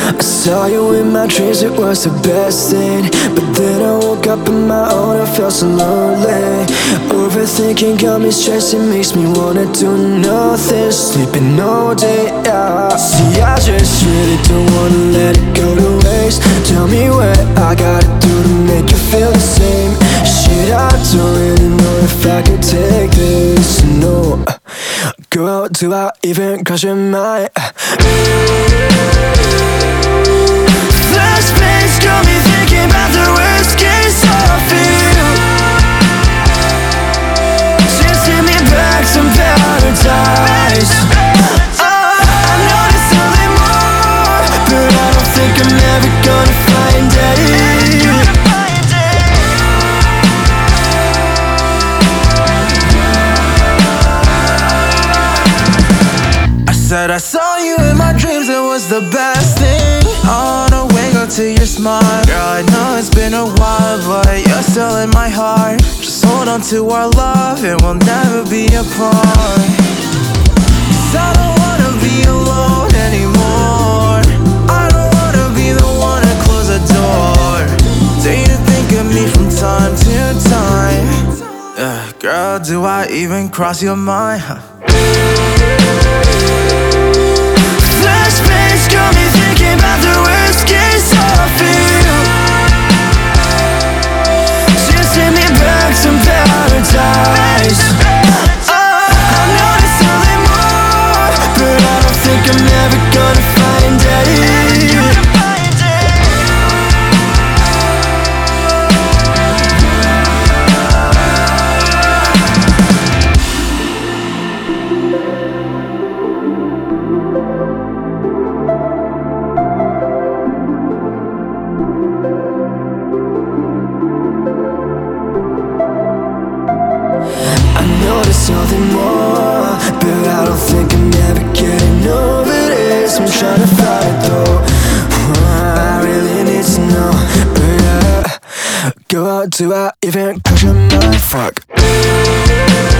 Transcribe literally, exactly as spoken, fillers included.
I saw you in my dreams, it was the best thing. But then I woke up on my own, I felt so lonely. Overthinking got me stressed, it makes me wanna do nothing. Sleeping all day, yeah. See, I just really don't wanna let it go to waste. Tell me what I gotta do to make you feel the same. Shit, I don't really know if I can take this, no. Girl, do I even cross your mind? Flashbacks got me thinking about the worst case I feel. Just send me back some paradise. Oh, I know there's something more, but I don't think I'm ever gonna find it. Said I saw you in my dreams, it was the best thing. I wanna wake up to your smile. Girl, I know it's been a while, but you're still in my heart. Just hold on to our love, and we'll never be apart. 'Cause I don't wanna be alone anymore. I don't wanna be the one to close the door. Do you think of me from time to time? Uh, girl, do I even cross your mind? Huh? Flashbacks got me thinking about the worst case I feel. Just send me back some paradise. Oh, I know there's something more, but I don't think I'm ever gonna find it. Something more, but I don't think I'm ever getting over this. I'm trying to fight it though. I really need to know. But yeah, go out, do I even push your mind? Fuck.